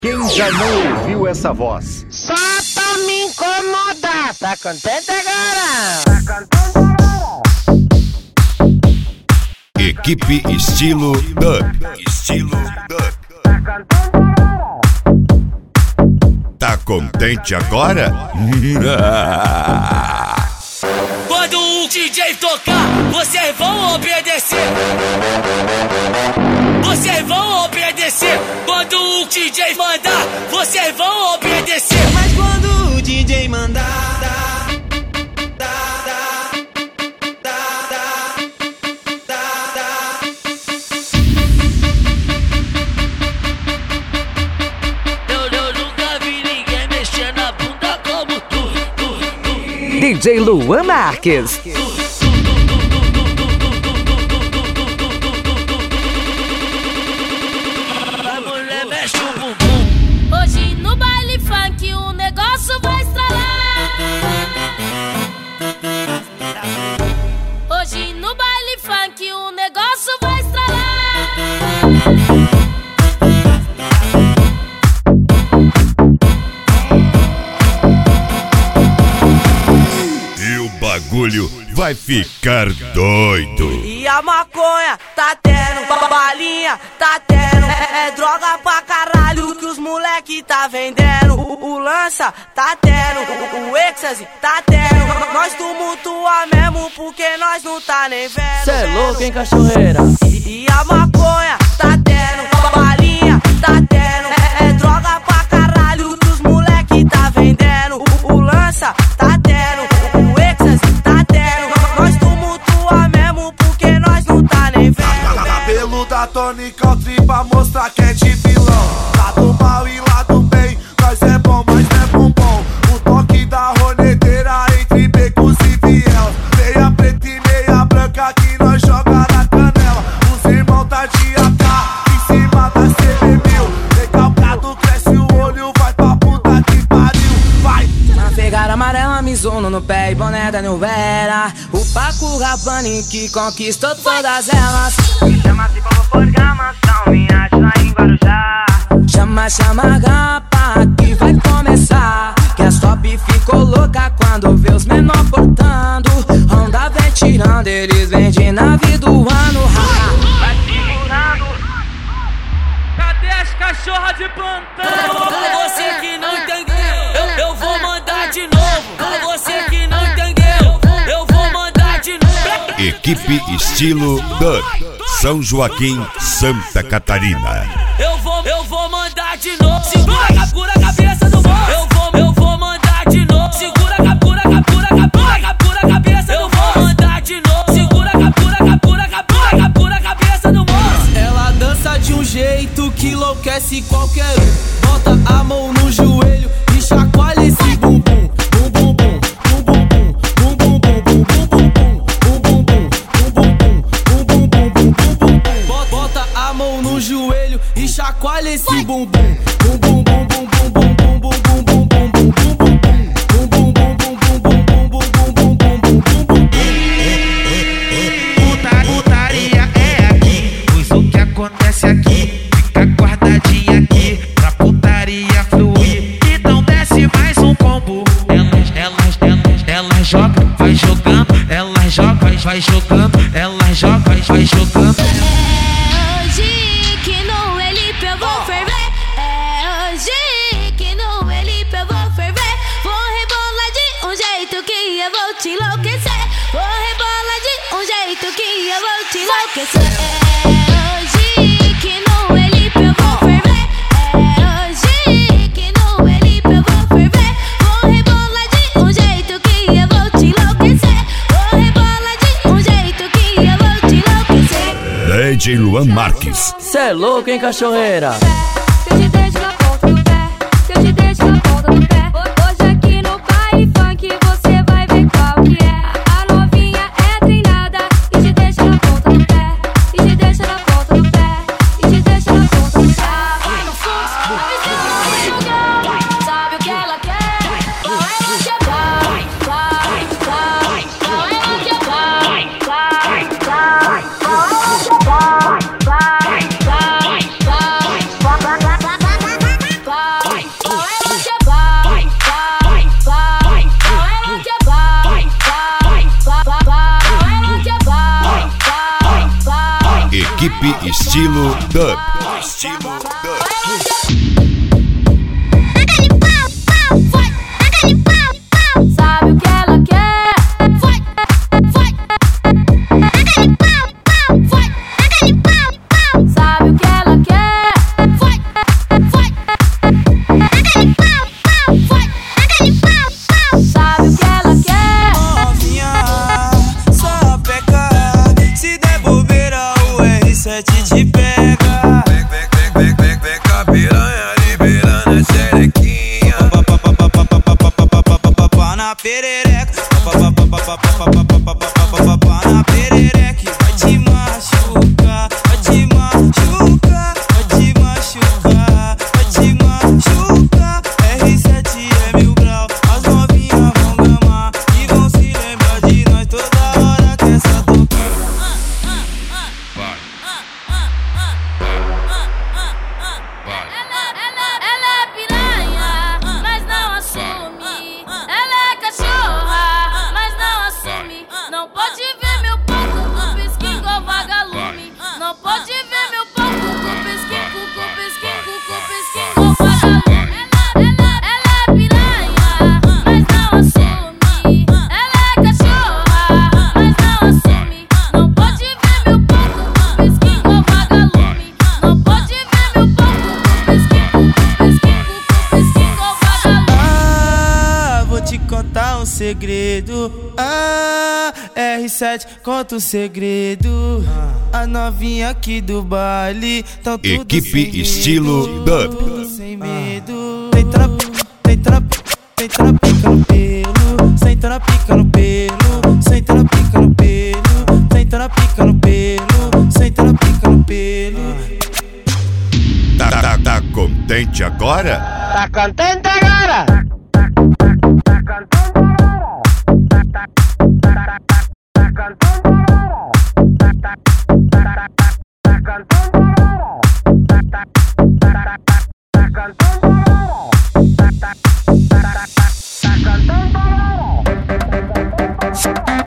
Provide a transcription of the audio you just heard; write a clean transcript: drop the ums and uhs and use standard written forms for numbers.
Quem já não ouviu essa voz? Só pra me incomodar. Tá contente agora? Tá contente agora? Equipe Estilo Dub. Estilo Dub. Tá contente agora? Quando o DJ tocar, vocês vão obedecer. Vocês vão obedecer. Quando o DJ mandar, vocês vão obedecer. Mas quando o DJ mandar, Eu nunca vi ninguém mexer na bunda como tu. DJ Luan Marques. A mulher mexe o bumbum. Hoje no baile funk o negócio vai estralar. Hoje no baile funk o negócio vai estralar. E o bagulho vai ficar doido. e a maconha tá tendo, balinha tá tendo, é droga pra caralho que os moleque tá vendendo. O lança tá tendo, o êxtase tá tendo, nós tumultua mesmo porque nós não tá nem vendo. Cê é louco, hein, cachorreira? E a maconha tá tendo, balinha tá tendo, é droga pra caralho que os moleque tá vendendo. O lança tá tendo, o êxtase tá tendo, nós tumultua mesmo porque nós não tá nem vendo. Cabelo da Tony Country pra mostrar que é de vilão. Lado mal e lado bem, nós é bom, mas não é bombom. O toque da roneteira entre becos e vielas. Meia preta e meia branca que nós joga na canela. Os irmãos tá de AK em cima da CB1000. Recalcado, cresce o olho, vai pra puta que pariu. Vai! Na pegada amarela, Mizuno no pé e boné da New Era. O Paco Rabanne que conquistou todas elas. Me chama se for forgar mansão, me acha em Guarujá. Chama a gapa que vai começar. Que as top ficou louca quando vê os menor portando. Honda vem tirando, eles vêm de nave do ano. Vai segurando. Cadê as cachorras de plantão? Pra você que não entendeu, eu vou mandar de novo. Pra você que não entendeu, eu vou mandar de novo. Equipe Estilo Dub. São Joaquim, Santa Catarina. Eu vou mandar de novo. Segura a cabeça do moço. Eu vou mandar de novo. Segura a cabeça do moço. Eu vou mandar de novo. Segura a cabeça do moço. Ela dança de um jeito que enlouquece qualquer um. Bota a mão no joelho e chacoalha esse bumbum. Bum bum bum, bum bum bum, bum bum bum, bum bum bum, bum bum bum, bum bum bum, bum bum bum, bum bum bum. Bota a mão no joelho e chacoalha esse bumbum. Bum bum bum bum bum bum bum bum bum bum bum bum bum bum. Bum bum bum bum bum bum bum bum bum bum bum bum bum. Putaria é aqui, pois o que acontece aqui fica guardadinha aqui pra putaria fluir. Então desce mais um combo. Ela joga, vai jogando. Ela joga, vai jogando. Ela joga, vai jogando. Hoje que no Elipe eu vou ferver. É hoje que no Elipe eu vou ferver. Vou rebolar de um jeito que eu vou te enlouquecer. Vou rebolar de um jeito que eu vou te enlouquecer. É hoje que no Elipe eu vou ferver. É hoje que no Elipe eu vou ferver. Vou rebolar de um jeito que eu vou te enlouquecer. Vou rebolar de um jeito que eu vou te enlouquecer. DJ Luan Marques. Cê é louco, hein, cachorreira? Eu te deixo na ponta do pé, eu te deixo na ponta do pé. Hoje aqui no baile funk você vai ver qual que é. A novinha é treinada e te deixa na ponta do pé, e te deixa na ponta do pé, e te deixa na ponta do pé. Vai no fluxo, vai jogando, sabe o que ela quer? Qual é o que vai, qual é o que vai, qual é o que vai. estilo dub. Sabe o que ela quer? Vai, vai. Aquele pau, pau, vai. Aquele pau, pau. Sabe o que ela quer? Vai, vai. Aquele pau, pau, vai. Aquele pau, pau. Sabe o que ela quer? Novinha, só peca. Se der bobeira, o R7 te pega. Vem com a piranha liberando a xerequinha. Na perereca, na perereca, vai te machucar, vai te machucar, vai te machucar, vai te machucar. R7 é 1000 grau, as novinhas vão gamar e vão se lembrar de nós toda hora que essa tocar. Ela é piranha, mas não assume. Ela é cachorra, mas não assume. Não pode ver meu ponto com pisquinho igual vagalume. Não pode ver meu ponto com pisquinho igual vagalume. Ela é piranha, mas não assume. Ela é cachorra, mas não assume. Não pode ver meu ponto com pisquinho igual vagalume. Não pode ver meu ponto com pisquinho igual vagalume. Ah, vou te contar um segredo. Ah, R7, conta um segredo. A novinha aqui do baile tão tudo Equipe sem estilo medo, dub. tudo sem medo. Tem trapica no pelo, sem trapica no pelo, sem trapica no pelo, sem trapica no pelo, sem trapica no pelo. Tá contente agora? Tá contente agora? Tá cantando